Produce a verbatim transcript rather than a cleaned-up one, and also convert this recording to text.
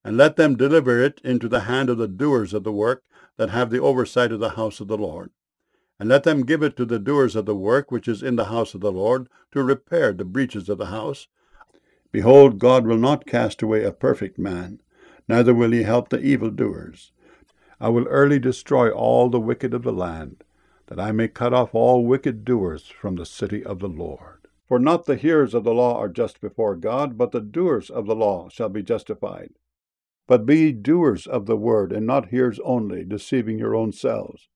and let them deliver it into the hand of the doers of the work that have the oversight of the house of the Lord. And let them give it to the doers of the work which is in the house of the Lord, to repair the breaches of the house. Behold, God will not cast away a perfect man, neither will he help the evildoers. I will early destroy all the wicked of the land, that I may cut off all wicked doers from the city of the Lord. For not the hearers of the law are just before God, but the doers of the law shall be justified. But be ye doers of the word, and not hearers only, deceiving your own selves.